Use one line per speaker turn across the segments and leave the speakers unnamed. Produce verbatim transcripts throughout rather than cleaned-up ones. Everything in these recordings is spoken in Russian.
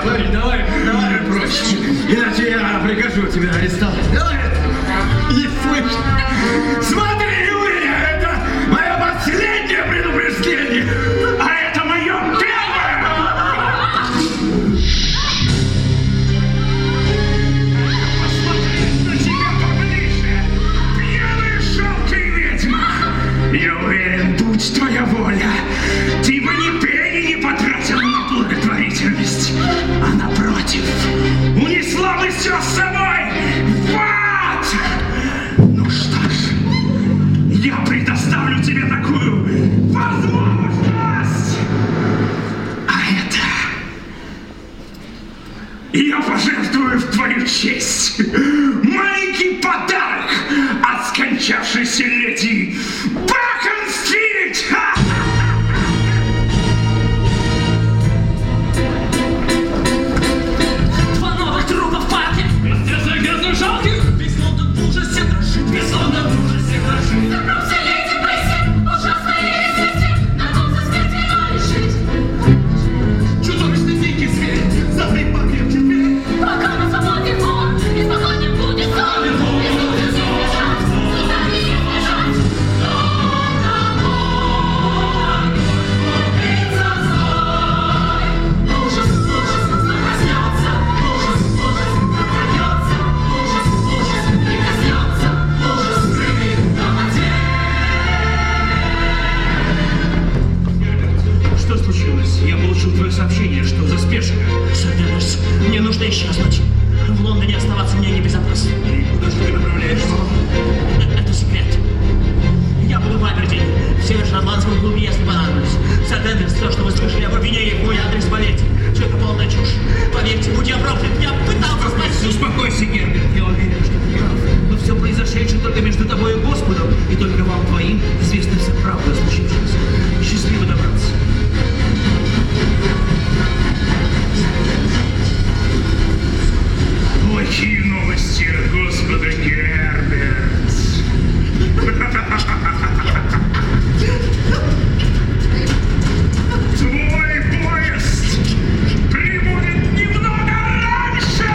Парень, давай, давай проще. Иначе я прикажу тебя арестовать. Давай. Не слышь. Смотри, Юрия, это мое последнее предупреждение. А это мое первое. Посмотри на тебя поближе. Пьяная жалкая ведьма. Я уверен, будь твоя воля, ты бы ни пени не потратила на благотворительность, а напротив, унесла бы все с собой в ад! Ну что ж, я предоставлю тебе такую возможность! А это... я пожертвую в твою честь маленький подарок от скончавшейся леди Бэкон-стрит!
Два новых трупа в парке! Растерзай грязную жалких! Весь Лондон в ужасе дрожит! Весь Лондон в ужасе дрожит!
Добрался леди Бесси, ужасная известие, на том за смерть его решить.
Чудовищный дикий зверь! Запри покрепче дверь!
Пока на свободе он, беспокойным будет сон. Из ужаса не бежать, сюда не бежать. Убийца злой. Ужас, ужас, проснется. Ужас, ужас, прокрадется. Ужас, ужас, прикоснется. Ужас, прыгнет на воде.
Что случилось? Я получил твое сообщение, что за спешка.
Сэр Денверс, мне нужно исчезнуть. В Лондоне оставаться мне небезопасно.
И куда же ты направляешься?
Э- Это секрет. Я буду в Абердине, в северо-шотландском клубе, если понадоблюсь. Сэр Денверс, все, что вы слышали об обвинении в мой адрес, поверьте. Все это полная чушь. Поверьте, будь я проклят, я пытался спасти.
Успокойся, Герберт. Я уверен, что ты прав. Но все произошедшее только между тобой и Господом, и только вам двоим известна вся правда о случившемся. Счастливо добраться. Плохие новости от Господа, Герберт. Твой поезд прибудет немного раньше!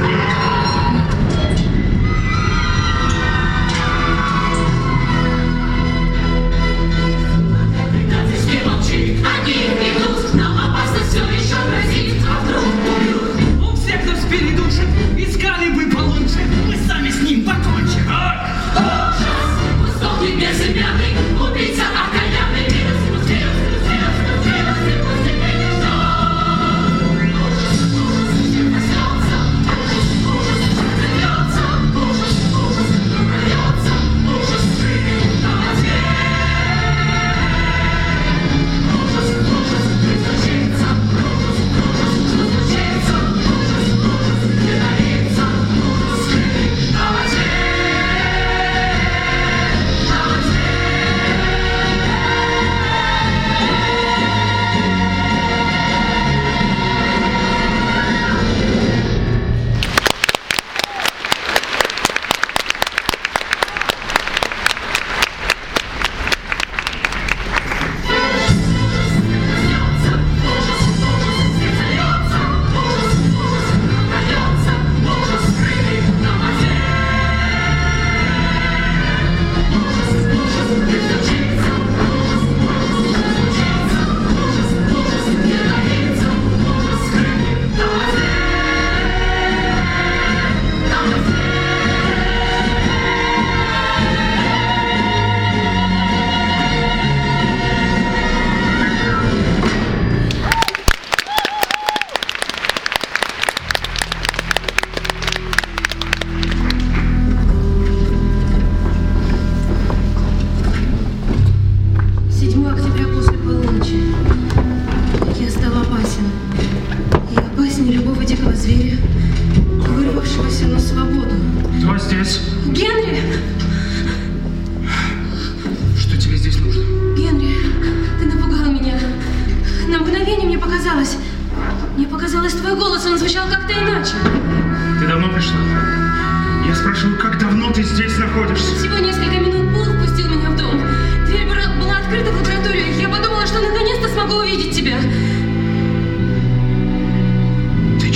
Предательски молчит, они идут, нам опасность все еще грозит, а вдруг убьют.
Он всех нас передушит, искали бы получше. Мы сами с ним покончим.
Ужас, высокий, безымянный, убийца окаянный, вирус, вирус, вирус, вирус, вирус, вирус, вирус, ужас, ужас, не проснется, ужас, ужас, придется, ужас, ужас, прольется, ужас, прыгнет на воде. Ужас, ужас, призначится, ужас, ужас, случится, ужас, ужас, не дарится, ужас, прыгнет на воде.
седьмого октября после полуночи. Я стал опасен. Я опаснее любого дикого зверя, вырвавшегося на свободу.
Кто здесь?
Генри!
Что тебе здесь нужно?
Генри, ты напугал меня. На мгновение мне показалось. Мне показалось, твой голос, он звучал как-то иначе.
Ты давно пришла? Я спрашиваю, как давно ты здесь находишься?
Всего несколько минут Пул впустил меня в дом. Дверь была, была открыта в лабораторию. Я подумала, что наконец-то смогу увидеть тебя.
Ты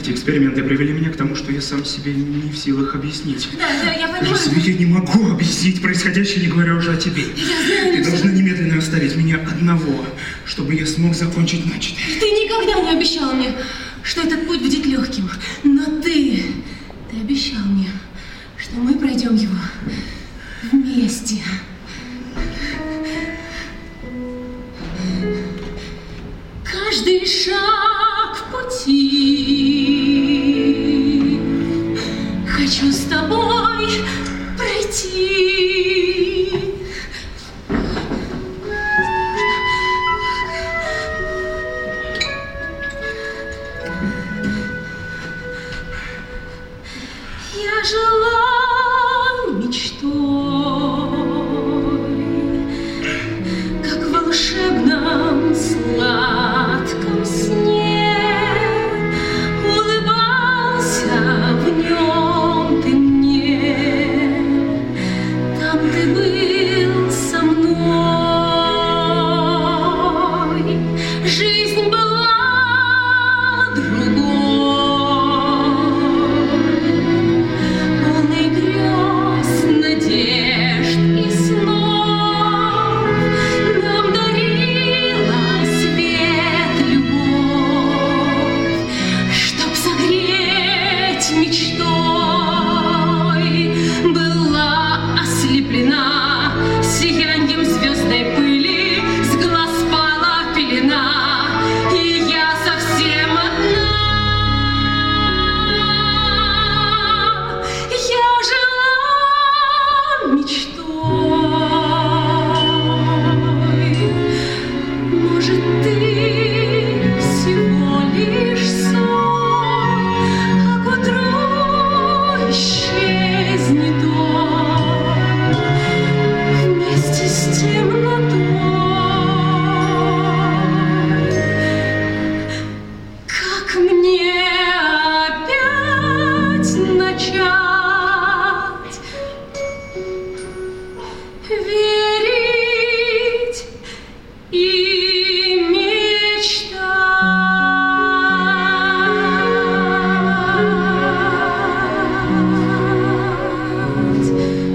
Эти эксперименты привели меня к тому, что я сам себе не в силах объяснить.
Да, да, я понимаю.
Разве я не могу объяснить происходящее, не говоря уже о тебе?
Я знаю,
Ты
что...
должна немедленно оставить меня одного, чтобы я смог закончить начатое.
Ты никогда не обещал мне, что этот путь будет легким. Но ты, ты обещал мне, что мы пройдем его вместе. Каждый шаг в пути хочу с тобой пройти. Я жила мечтой, как в волшебном сладком сне, улыбался в нем ты мне, там ты был со мной, жизнь была другой, полный грез, надежд и снов, нам дарила свет любовь, чтоб согреть мечтой, была ослеплена сияньем звездной пыли, с глаз спала пелена, и я совсем одна. Я жила мечтой. Может, ты всего лишь сон, а к утру исчезнет он вместе с темнотой. Как мне опять начать верить и мечтать?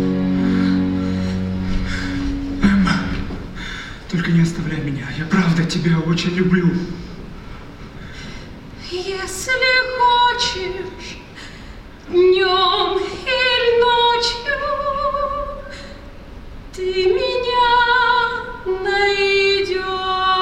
Эмма, только не оставляй меня. Я правда тебя очень люблю.
Если хочешь, днем или ночью, ты меня найдешь.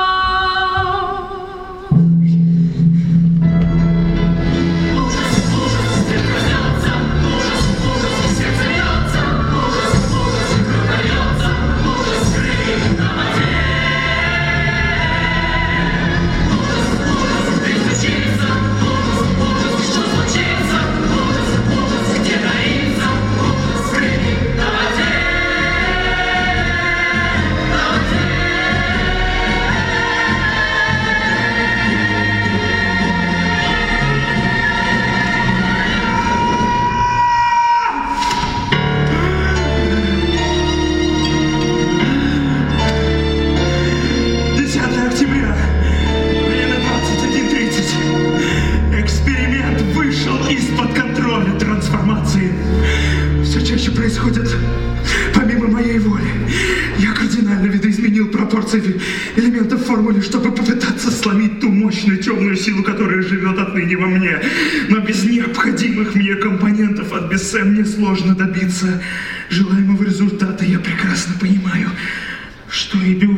десятое октября, время двадцать один тридцать. Эксперимент вышел из-под контроля трансформации. Все чаще происходит помимо моей воли. Я кардинально видоизменил пропорции элементов в формуле, чтобы попытаться сломить ту мощную темную силу, которая живет отныне во мне. Но без необходимых мне компонентов от Бессе мне сложно добиться желаемого результата. Я прекрасно понимаю, что иду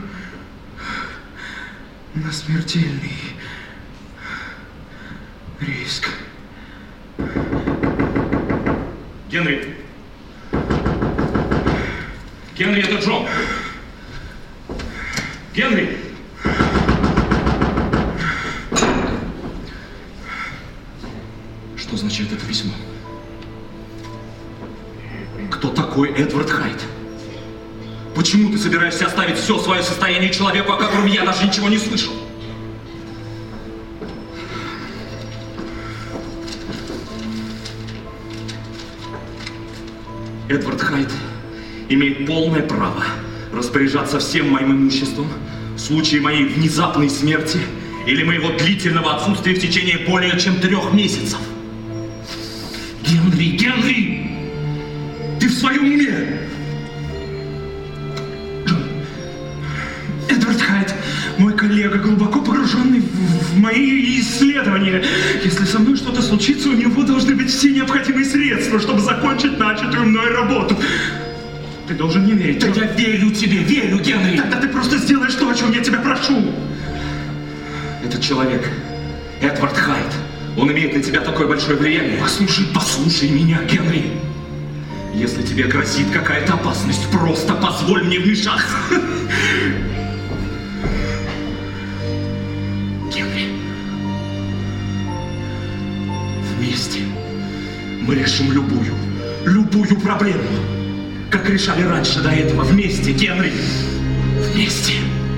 на смертельный риск.
Генри! Генри, это Джон! Генри! Что означает это письмо? Кто такой Эдвард Хайт? Почему ты собираешься оставить все свое состояние человеку, о котором я даже ничего не слышал? Эдвард Хайт имеет полное право распоряжаться всем моим имуществом в случае моей внезапной смерти или моего длительного отсутствия в течение более чем трех месяцев. Генри, Генри! Ты в своем уме?
Джон, Эдвард Хайт, мой коллега, глубоко погруженный в, в мои исследования. Если со мной что-то случится, у него должны быть все необходимые средства, чтобы закончить начатую мной работу. Ты должен мне верить.
Да я верю тебе, верю, Генри!
Тогда ты просто сделаешь то, о чем я тебя прошу.
Этот человек, Эдвард Хайт, он имеет на тебя такое большое влияние. Послушай, послушай меня, Генри. Если тебе грозит какая-то опасность, просто позволь мне вмешаться. Генри, вместе мы решим любую, любую проблему, как решали раньше до этого. Вместе, Генри, вместе.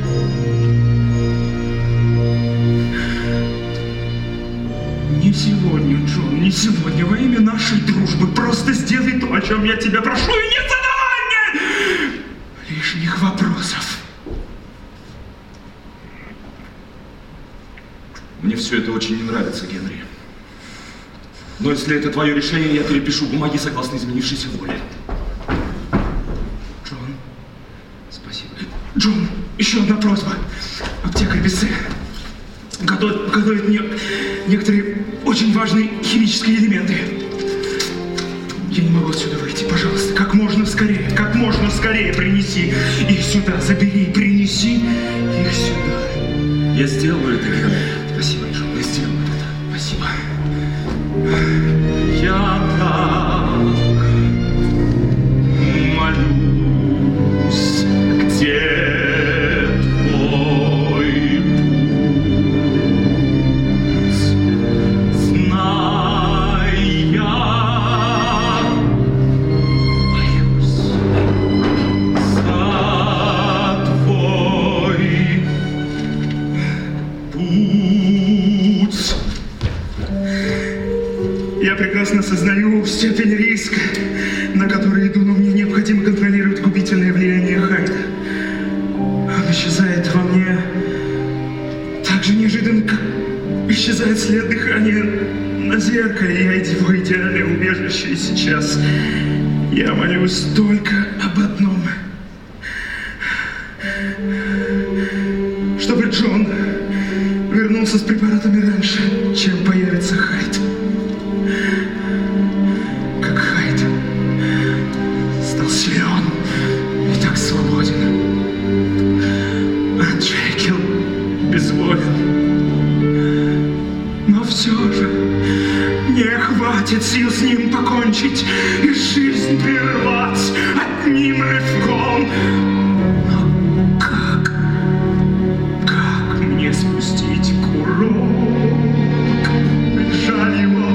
Не сегодня, Джон, не сегодня. Во имя нашей дружбы просто сделай то, о чем я тебя прошу, и не задавай мне лишних вопросов.
Мне все это очень не нравится, Генри. Но если это твое решение, я перепишу бумаги согласно изменившейся воле.
Джон, спасибо. Джон, еще одна просьба. Аптекарь Бессе готовит, готовит не, некоторые очень важные химические элементы. Я не могу отсюда выйти. Пожалуйста, как можно скорее, как можно скорее принеси их сюда. Забери, принеси их сюда.
Я сделаю это, Генри.
Спасибо, Джон, я сделаю это. Спасибо.
Я так молюсь, где твой путь, знай, я боюсь за твой путь.
Я прекрасно осознаю степень риска, на который иду, но мне необходимо контролировать губительное влияние Хайда. Он исчезает во мне так же неожиданно, как исчезает след дыхания на зеркале. Я его идеальное убежище, и сейчас я молюсь только об одном. Чтобы Джон вернулся с препаратами раньше, чем появится Хайд. Как Хайд стал силен и так свободен. А Джекил безволен. Но все же мне хватит сил с ним покончить и жизнь прервать одним рывком. Но как? Как мне спустить курок? Жаль его.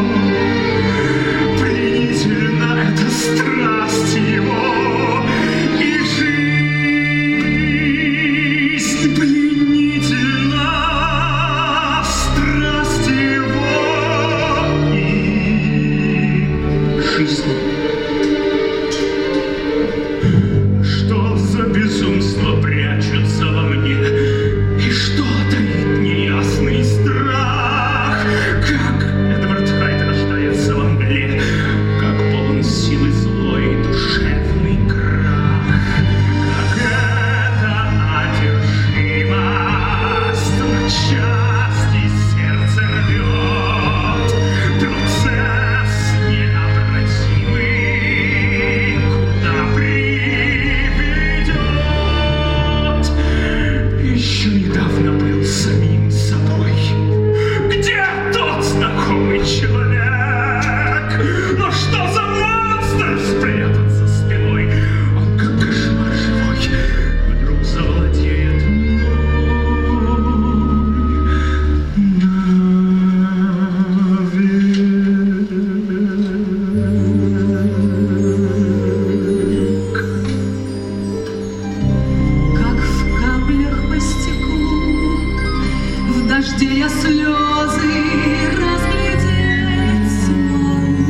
Пленительна эта страсть его. И жизнь пленительна. Страсть его. И жизнь. Что за безумство прячется во мне? И что таит неясный страх? Как Эдвард Хайт рождается во мгле, как полон силы злой душевный крах. Как эта одержимость на части сердце рвет. Процесс необратимый, куда приведет. Еще недавно был самим собой. Где тот знакомый человек? Но что за монстр спрятан за спиной? Он как кошмар живой вдруг завладеет навек.
Как в каплях по стеклу, в дожде я слезы разглядеть смогу.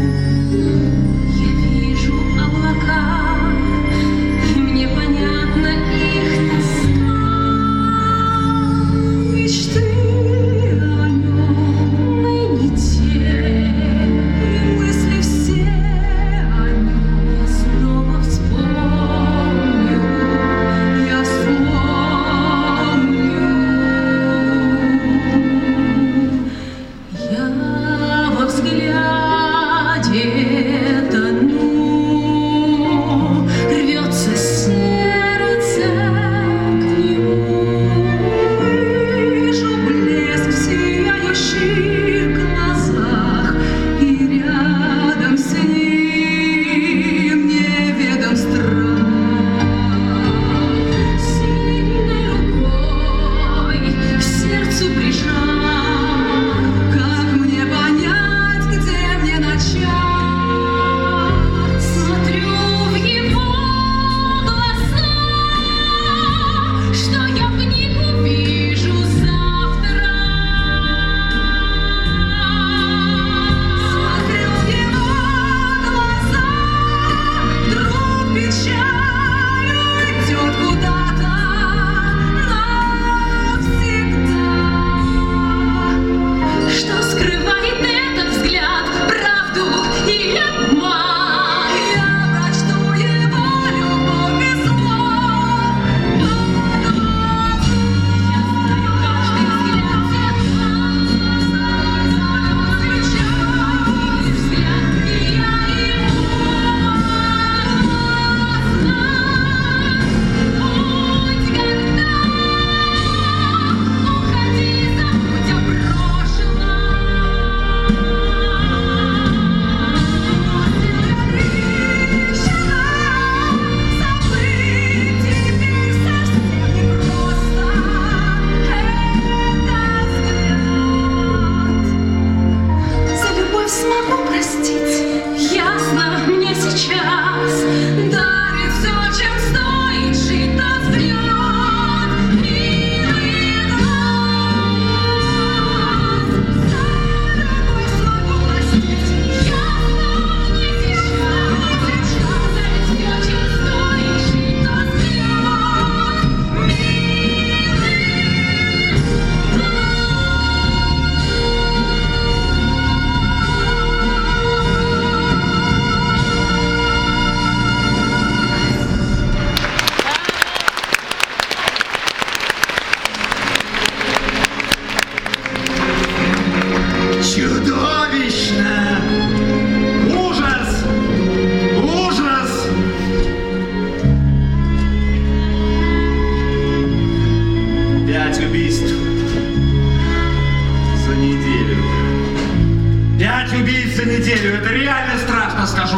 Я вижу облака, и мне понятна их тоска. Мечта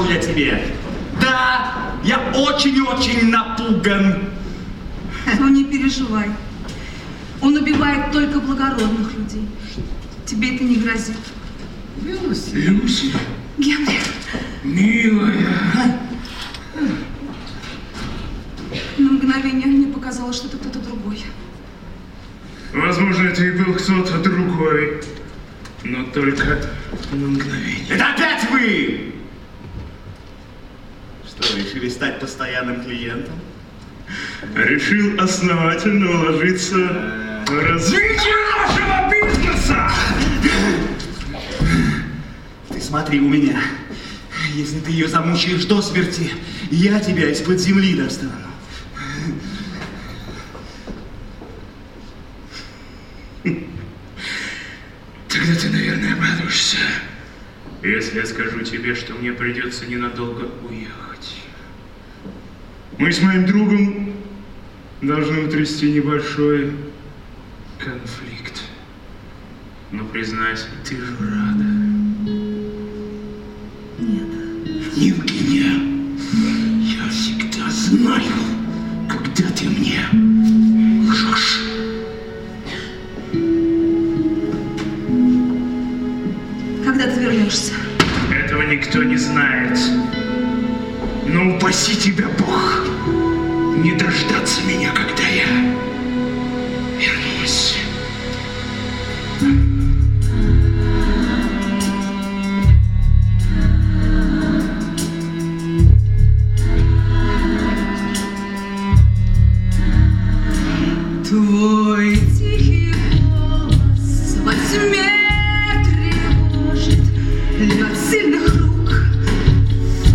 скажу я тебе. Да, я очень-очень напуган.
Ну не переживай. Он убивает только благородных людей. Тебе это не грозит.
Люси. Люси.
Генри.
Милая.
На мгновение мне показалось, что это кто-то другой.
Возможно, это и был кто-то другой. Но только на мгновение.
Это опять вы! Что, решили стать постоянным клиентом?
Решил основательно уложиться в развитие нашего бизнеса!
Ты смотри у меня. Если ты ее замучаешь до смерти, я тебя из-под земли достану.
Тогда ты, наверное, обрадуешься, если я скажу тебе, что мне придется ненадолго уехать. Мы с моим другом должны утрясти небольшой конфликт. Но признайся, ты же рада.
Нет.
Евгения, я всегда знаю, когда ты мне лжешь.
Когда ты вернешься?
Этого никто не знает. Но упаси тебя, Бог, не дождаться меня, когда я вернусь.
Твой тихий голос во тьме тревожит, лед сильных рук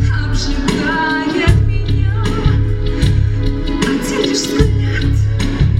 обжигает меня. Один лишь взгляд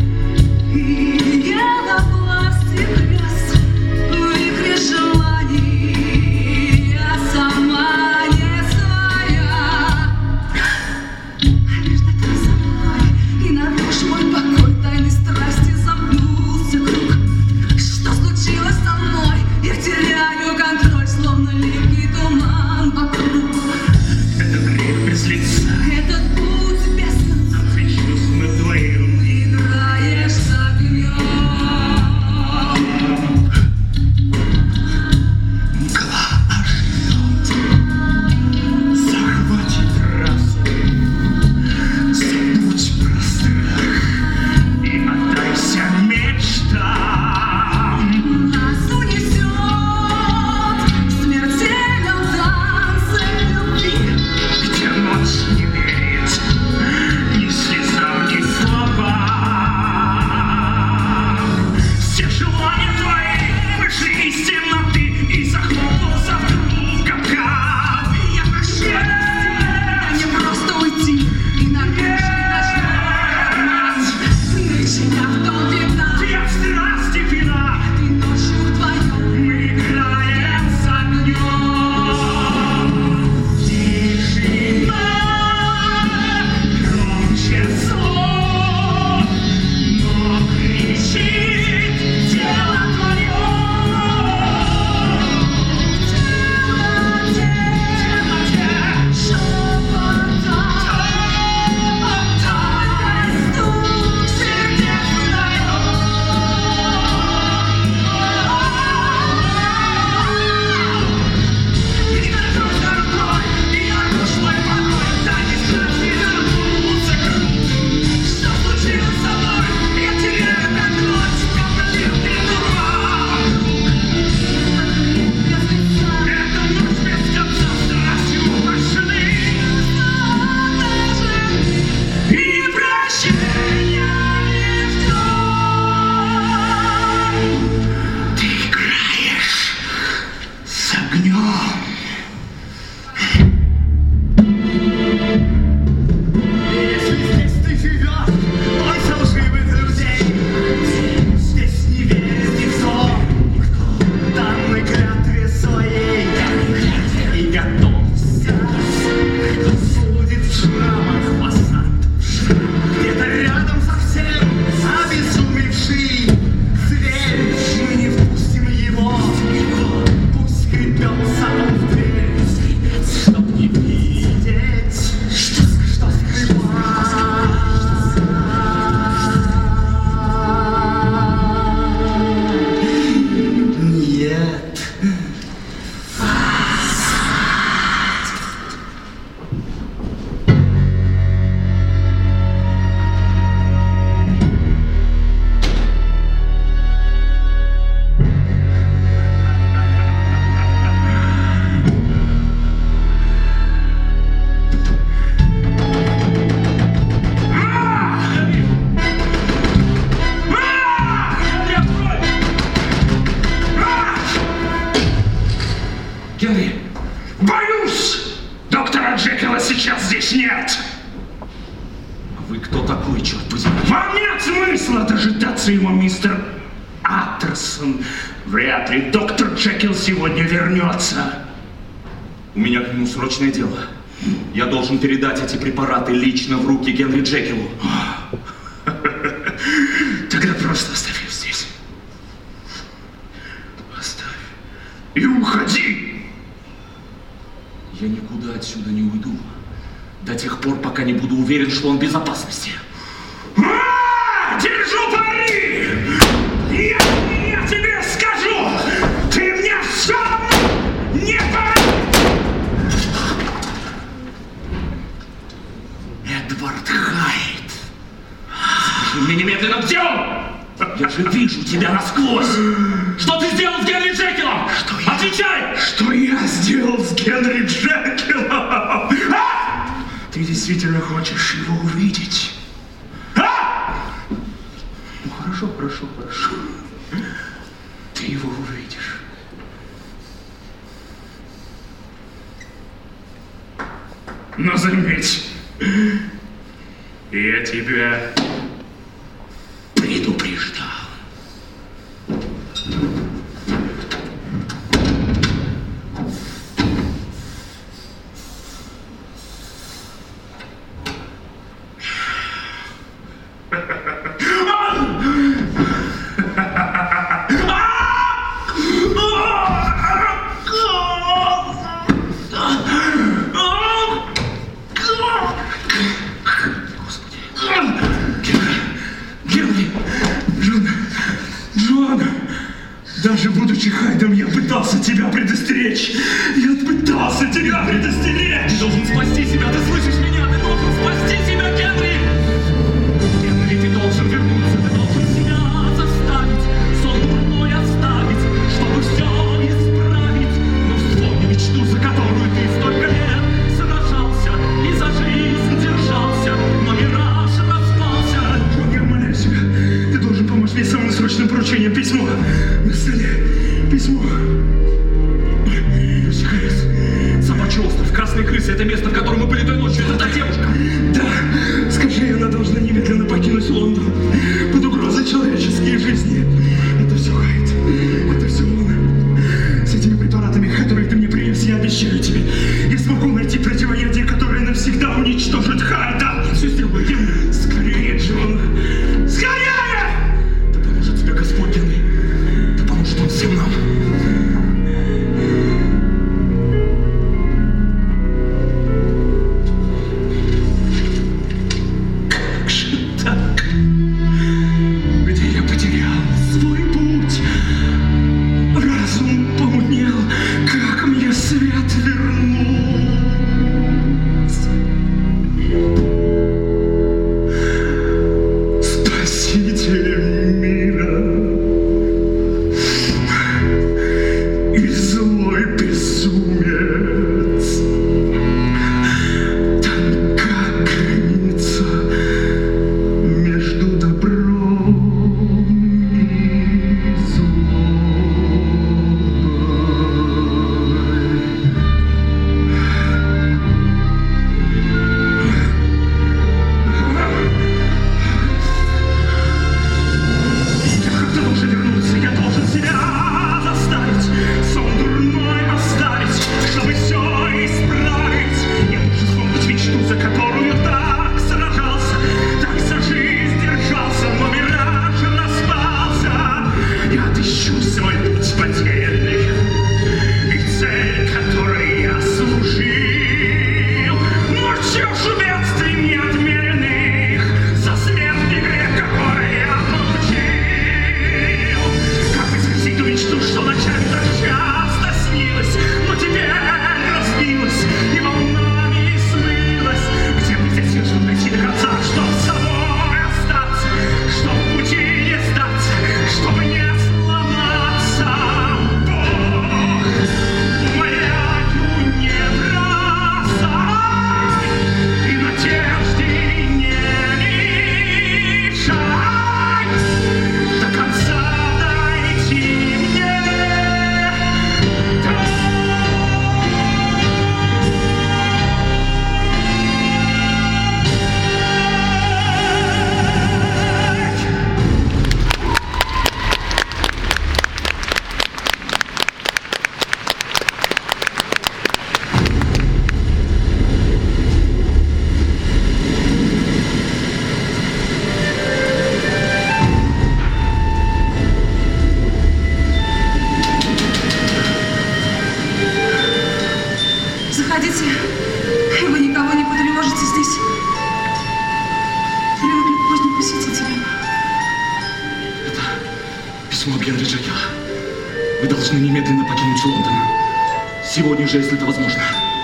такой, черт возьми?
Вам нет смысла дожидаться его, мистер Аттерсон. Вряд ли доктор Джекил сегодня вернется.
У меня к нему срочное дело. Я должен передать эти препараты лично в руки Генри Джекилу.
Тогда просто оставь их здесь. Оставь. И уходи.
Я никуда отсюда не уйду. До тех пор, пока не буду уверен, что он в безопасности.
А, держу пари! Я, я тебе скажу! Ты мне все равно не поверишь!
Эдвард Хайт. Скажи мне немедленно, где он? Я же вижу тебя насквозь. Что ты сделал с Генри Джекилом?
Что я...
Отвечай!
Что я сделал с Генри Джекилом? А? Ты действительно хочешь его увидеть? А? Ну, хорошо, хорошо, хорошо. Ты его увидишь. Но заметь, я тебя предупреждал. Даже будучи Хайдом, я пытался тебя предостеречь. Я пытался тебя предостеречь.
Ты должен спасти себя, ты слышишь меня? Ты должен спасти себя, Генри! Генри, ты должен вернуться, ты должен себя заставить, сон дурной оставить, чтобы все исправить. Но вспомни мечту, за которую ты столько лет сражался и за жизнь держался, но мираж распался.
Я умоляю тебя, ты должен помочь мне самым срочным поручением. Письмо на столе. Письмо.
Собачий остров, Красные крысы — это место, в котором мы были той ночью. Это та девушка.
Да, скажи, она должна немедленно покинуть Лондон под угрозой человеческие жизни. Это все Хайд. Это все он. С этими препаратами, которые ты мне принес, я обещаю тебе, я смогу найти противоядие, которое навсегда уничтожит Хайда.
Все сделаю, Генри.
Скорее, Джон. Скорее!
Да поможет тебе Господь, Генри. Да поможет он всем нам.
Как же так?
родителям.
Это письмо Генри Джекила. Вы должны немедленно покинуть Лондон. Сегодня же, если это возможно.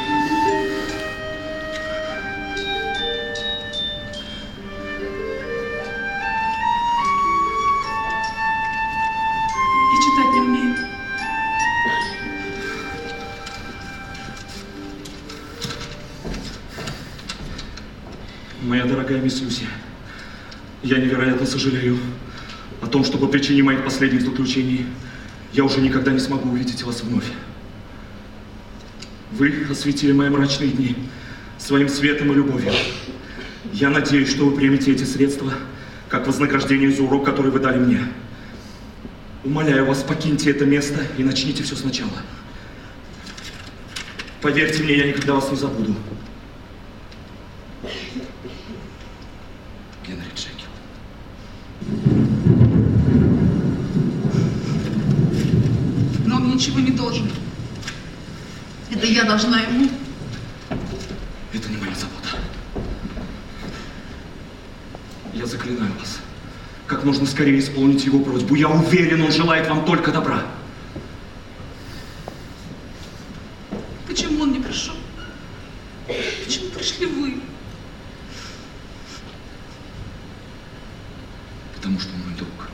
Я читать не умею.
Моя дорогая мисс Люси, я невероятно сожалею о том, что по причине моих последних заключений я уже никогда не смогу увидеть вас вновь. Вы осветили мои мрачные дни своим светом и любовью. Я надеюсь, что вы примете эти средства как вознаграждение за урок, который вы дали мне. Умоляю вас, покиньте это место и начните все сначала. Поверьте мне, я никогда вас не забуду. Генри Джекил.
Но он мне ничего не должен. Это я должна ему.
Это не моя забота. Я заклинаю вас, как можно скорее исполнить его просьбу. Я уверен, он желает вам только добра.
Почему он не пришел? Почему пришли вы?
Потому что он мой друг.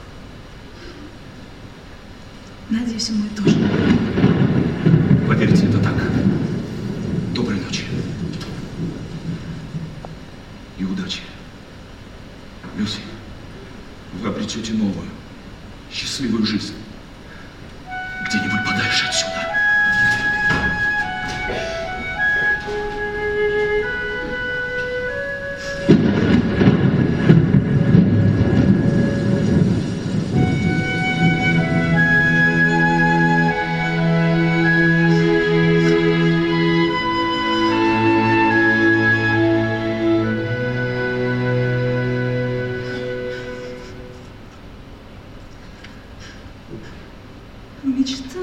Надеюсь, и мой тоже.
Поверьте, это так. Доброй ночи. И удачи. Люси, вы обретете новую, счастливую жизнь. Где-нибудь подальше отсюда.
Мечтаю,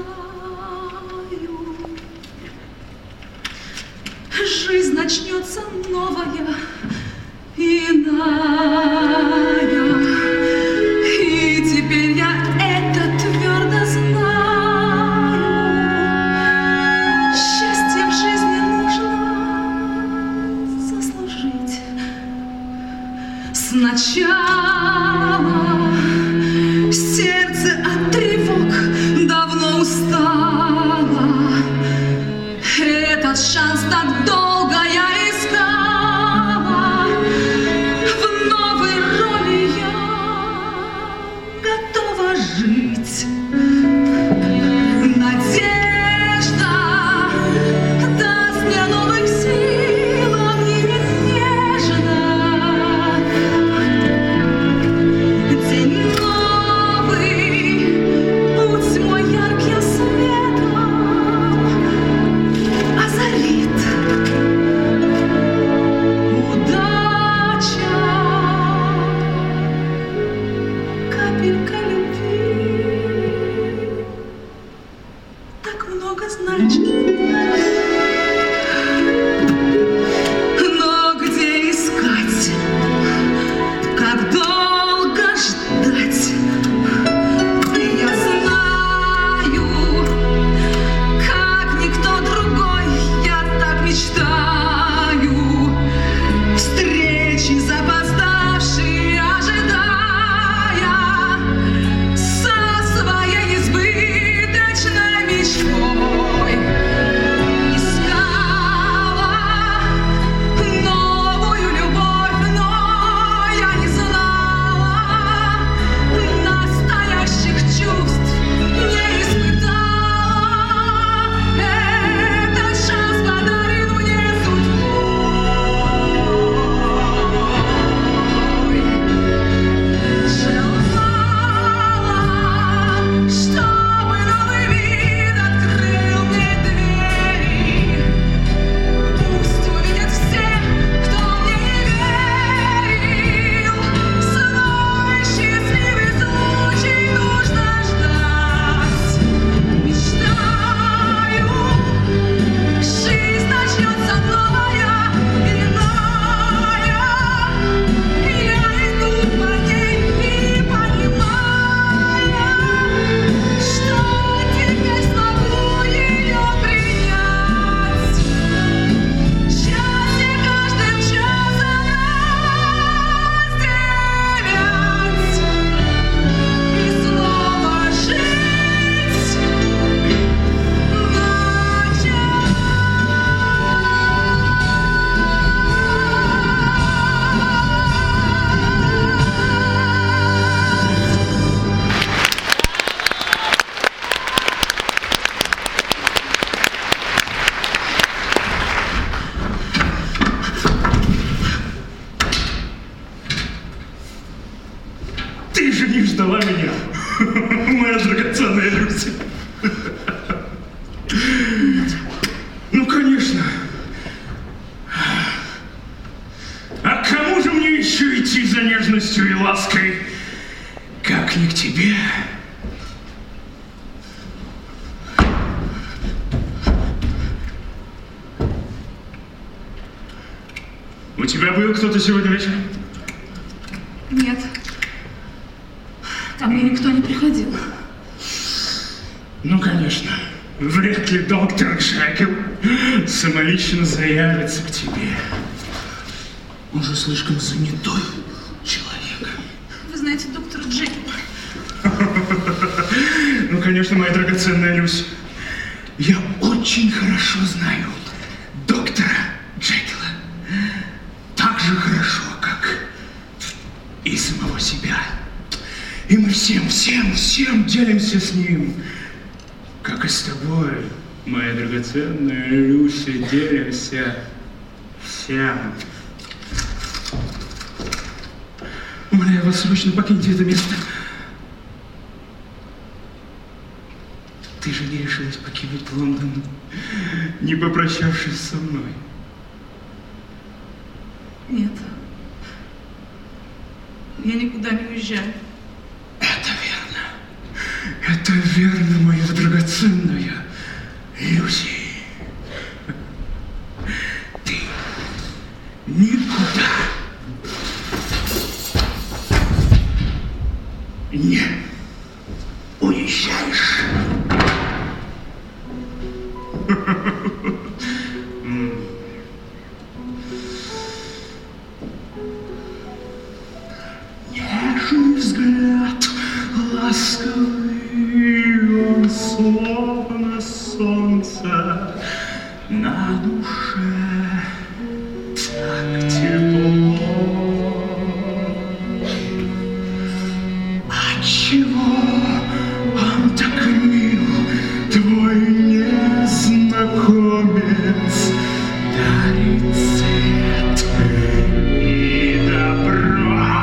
жизнь начнется новая, иная. И теперь я это твердо знаю. Счастье в жизни нужно заслужить. Сначала сердце от тревог давно устала. Этот шанс так долго я искала. В новой роли я готова жить. Надежда даст мне новых сил, обнимет нежно. День
Ты же не ждала меня, моя драгоценная Люси. Ну, конечно. А к кому же мне еще идти за нежностью и лаской, как не к тебе? У тебя был кто-то сегодня вечером?
Нет. Ко мне никто не приходил.
Ну, конечно. Вряд ли доктор Джекил самолично заявится к тебе. Он же слишком занятой человек.
Вы знаете доктора Джекила?
Ну, конечно, моя драгоценная Люся. Я очень хорошо знаю доктора Джекила. Так же хорошо, как и самого себя. И мы всем, всем, всем делимся с ним. Как и с тобой, моя драгоценная Люся, делимся всем. Умоляю вас, срочно покиньте это место. Ты же не решилась покинуть Лондон, не попрощавшись со мной.
Нет. Я никуда не уезжаю.
Это верно. Это верно, моя драгоценная Люси. Ты никуда не уезжаешь. Нежный взгляд, ласковый, он словно солнце на душе, так тепло. Отчего он так мил, твой незнакомец, дарит свет и добро.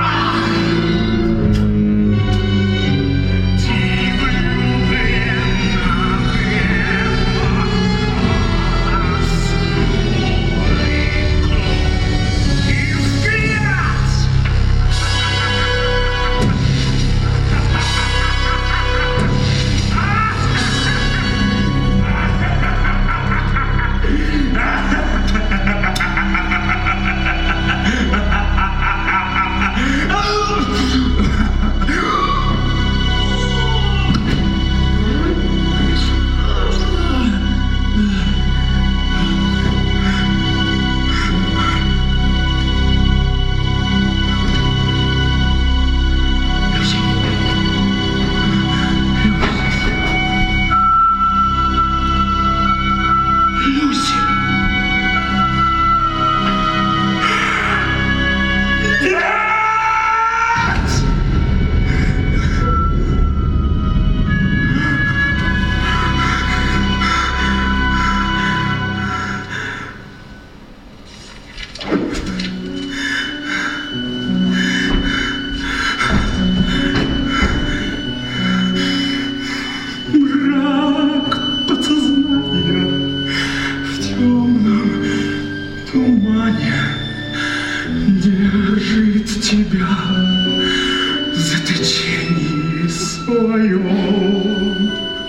Держит тебя в заточении своем.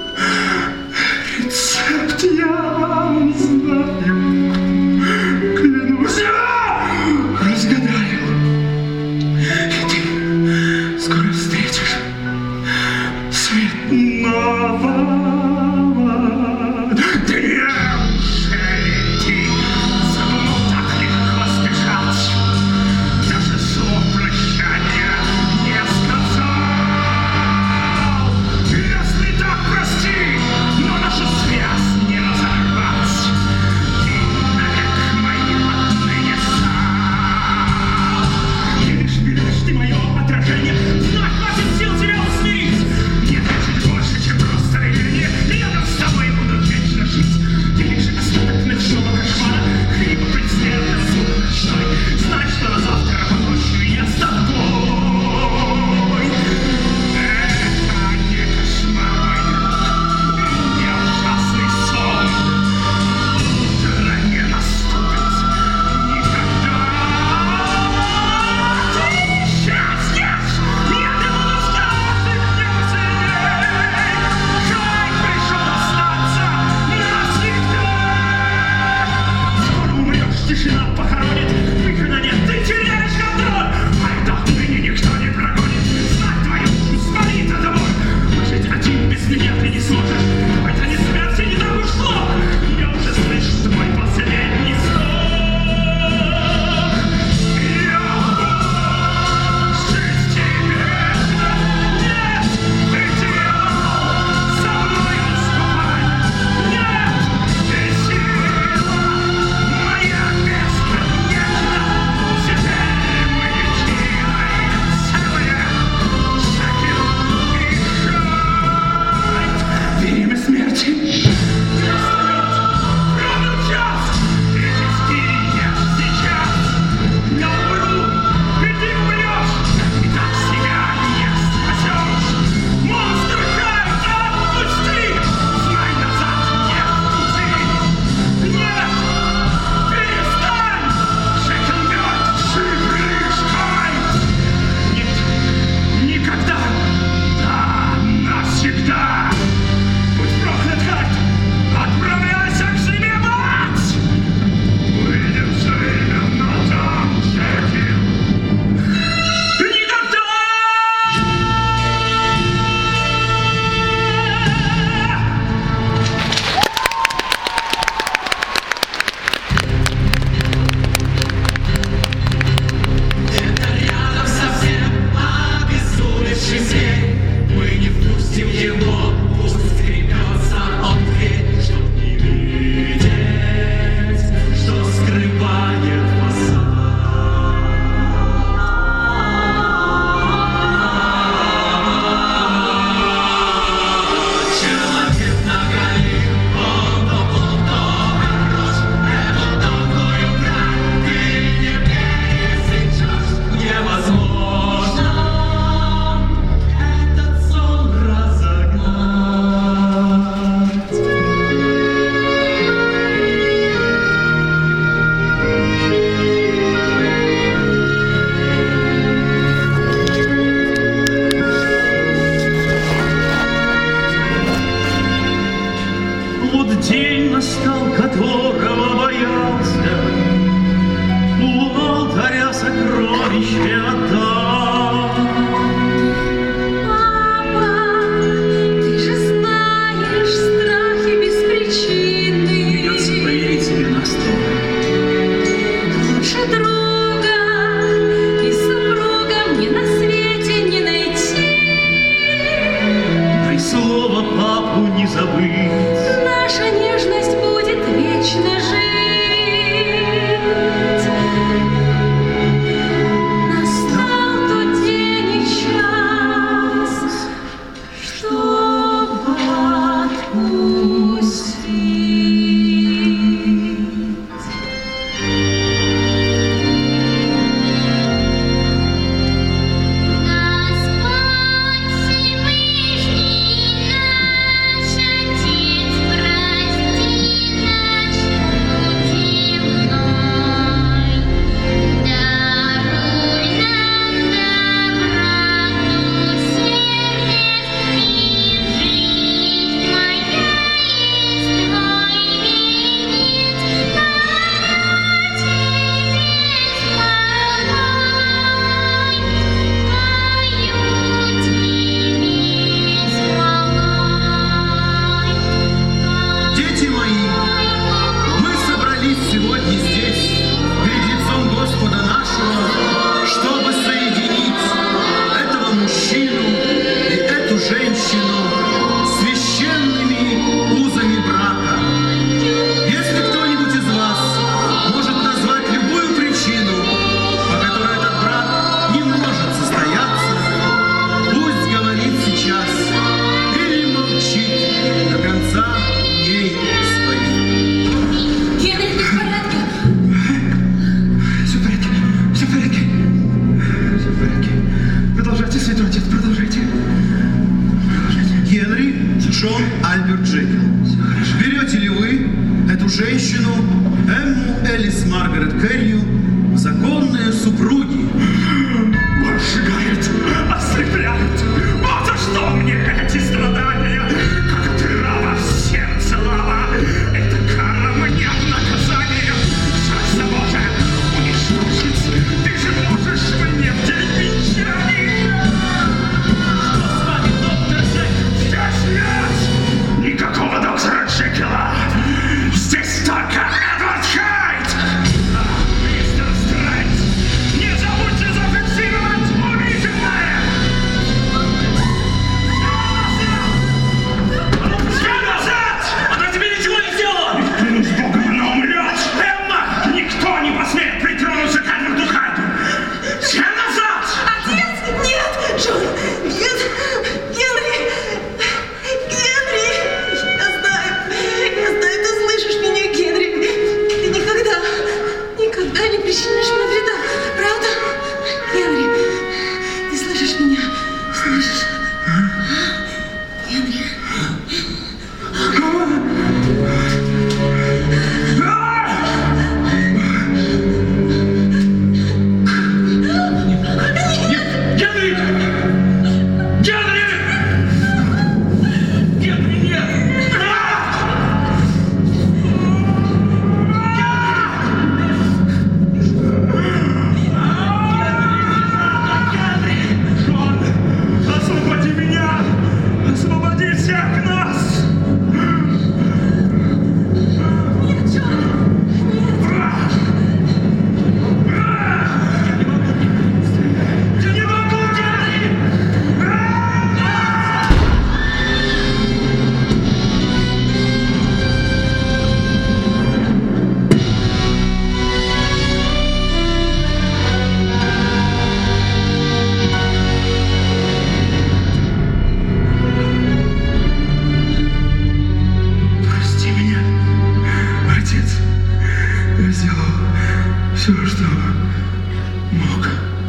Рецепт я знаю, клянусь, разгадаю. И ты скоро встретишь свет нового. Неужели ты задумал так легко сбежать? Даже слов прощания не сказал.
эту женщину священными узами брака. Если кто-нибудь из вас может назвать любую причину, по которой этот брак не может состояться, пусть говорит сейчас или молчит до конца дней своих.
Генри, ты в порядке?
Все в порядке, все в порядке. Все в порядке. Продолжайте, святой отец, продолжайте. Продолжайте.
Генри Джон Альберт Джекил. Берете ли вы эту женщину, Эмму Элис Маргарет Кэррию, в законные супруги?
Обжигает, ослепляет. Вот за что мне эти страдания, как трава в сердце лава. Это кара мне в наказание. Царство Божие уничтожить. Ты же можешь мне вделить венчание.
Что с вами, доктор Джекил?
Здесь нет никакого доктора Джекила. Здесь только Эдвард Хайт. Мистер Стрэндж, не забудьте зафиксировать увиденное. Все назад!
Она тебе ничего не сделала!
Клянусь Богом, она умрет! Эмма! Никто не посмеет притронуться к Эдварду Хайту! Все назад!
Отец! Нет! Джон! Нет! Генри! Генри! Я знаю! Я знаю, ты слышишь меня, Генри! Ты никогда, никогда не причинишь мне вреда, правда? Генри! Ты слышишь меня? Слышишь? Генри!
Генри! Генри!
Генри, нет!
Джон, освободи меня! Освободи всех нас!
Нет, Джон!
Я не могу, Генри! Прости меня, отец. Я сделал все, что мог.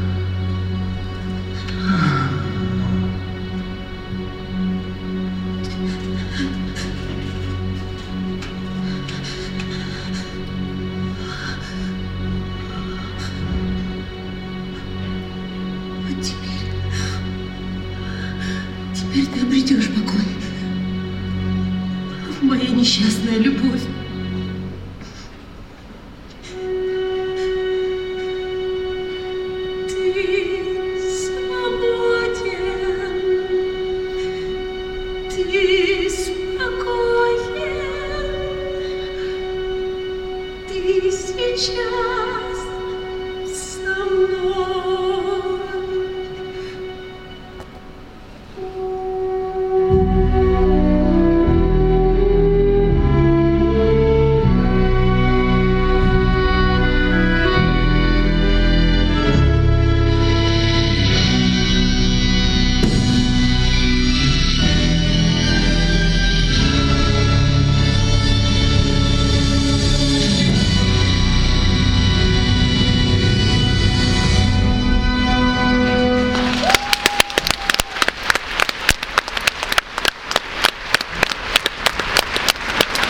Вот теперь, теперь ты обретешь покой. Моя несчастная любовь.